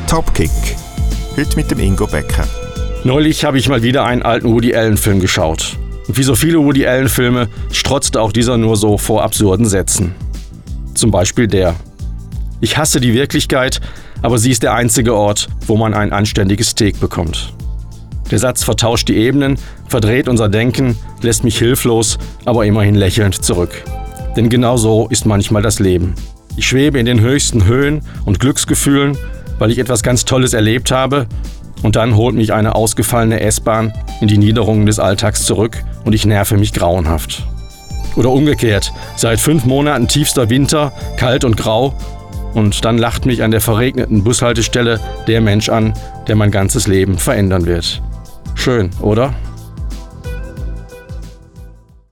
Topkick. Heute mit dem Ingo Becker. Neulich habe ich mal wieder einen alten Woody Allen-Film geschaut. Und wie so viele Woody Allen-Filme strotzte auch dieser nur so vor absurden Sätzen. Zum Beispiel der: Ich hasse die Wirklichkeit, aber sie ist der einzige Ort, wo man ein anständiges Steak bekommt. Der Satz vertauscht die Ebenen, verdreht unser Denken, lässt mich hilflos, aber immerhin lächelnd zurück. Denn genau so ist manchmal das Leben. Ich schwebe in den höchsten Höhen und Glücksgefühlen, weil ich etwas ganz Tolles erlebt habe, und dann holt mich eine ausgefallene S-Bahn in die Niederungen des Alltags zurück und ich nerve mich grauenhaft. Oder umgekehrt, seit 5 Monaten tiefster Winter, kalt und grau, und dann lacht mich an der verregneten Bushaltestelle der Mensch an, der mein ganzes Leben verändern wird. Schön, oder?